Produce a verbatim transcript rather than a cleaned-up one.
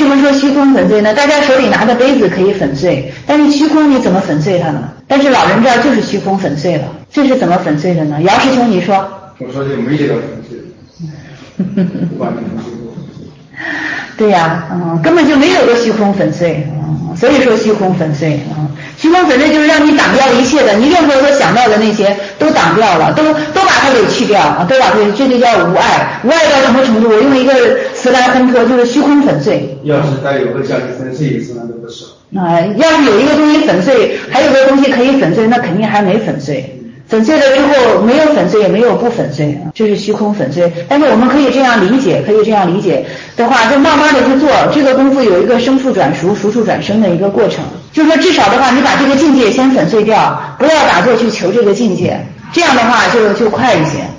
什么说虚空粉碎呢？大家手里拿的杯子可以粉碎，但是虚空你怎么粉碎它呢？但是老人这儿就是虚空粉碎了，这是怎么粉碎的呢？姚师兄你说。 我说就没这个粉碎，不管你们虚空。 对呀、啊，嗯，根本就没有个虚空粉碎，嗯，所以说虚空粉碎，嗯，虚空粉碎就是让你挡掉一切的，你任何所想到的那些都挡掉了，都都把它给去掉啊，都把它，这就叫无碍。无碍到什么程度？我用一个词来烘托，就是虚空粉碎。 要是再有个下去粉碎一次，那就不是。 啊、呃，要是有一个东西粉碎，还有个东西可以粉碎，那肯定还没粉碎。粉碎了之后没有粉碎也没有不粉碎，这是虚空粉碎。但是我们可以这样理解，可以这样理解的话，就慢慢的去做这个功夫，有一个生处转熟，熟处转生的一个过程。就是说至少的话，你把这个境界先粉碎掉，不要打坐去求这个境界，这样的话就就快一些。